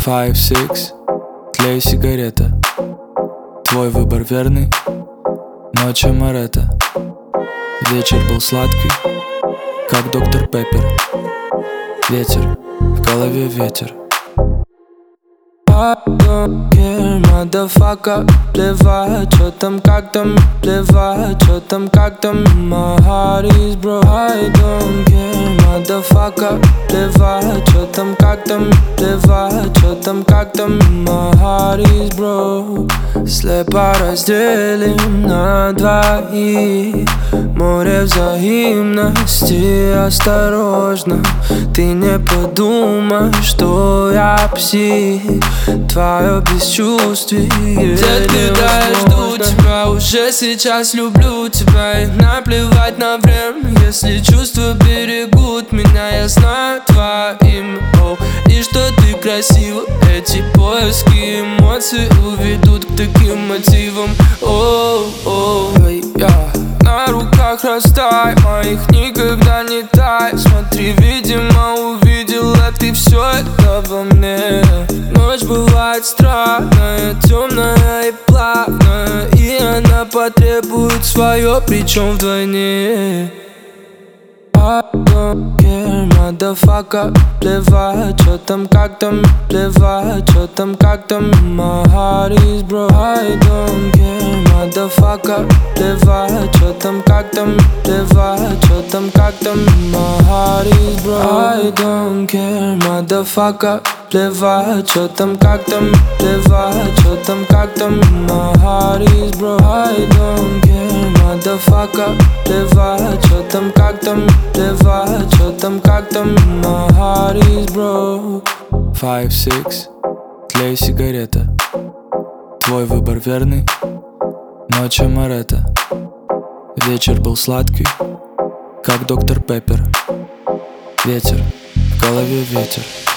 5-6, тлей сигарета. Твой выбор верный, ночь амаретто. Вечер был сладкий, как доктор Пеппер. Ветер, в голове ветер. I don't care, motherfucker. Плевать, чё там, как там. Плевать, чё там, как там. My heart is broke. I don't care, motherfucker. Плевать, чё там, как там. Плевать, чё там, как там. My heart is broke. Слепо разделим на двоих. Море взаимности, осторожно. Ты не подумай, что я псих. Твое бесчувствие Детка, да, я жду тебя. Уже сейчас люблю тебя. И наплевать на время, если чувства берегут меня. Я знаю твое имя, и что ты красива. Эти поиски эмоций уведут к таким мотивам. На руках растай, моих никогда не тай. Смотри, видимо, увидела ты все это во мне. Ночь бывает странная, темная и плавная, и она потребует свое, причем вдвойне. I don't care, motherfucker. Плевать, чё там, как там. Плевать, чё там, как там. My heart is broke. I don't care, motherfucker. Плевать, чё там, как там. Плевать, чё там, как там. My heart is broke. I don't care, motherfucker. Плевать, чё там, как там. Плевать, чё там, как там. My heart is broke. I don't care, motherfucker. Плевать, чё там, как там. Плевать, чё там, как там. My heart is broke. 5-6, тлей сигарета. Твой выбор верный, ночь амаретто. Вечер был сладкий, как доктор Пеппер. Ветер, в голове ветер.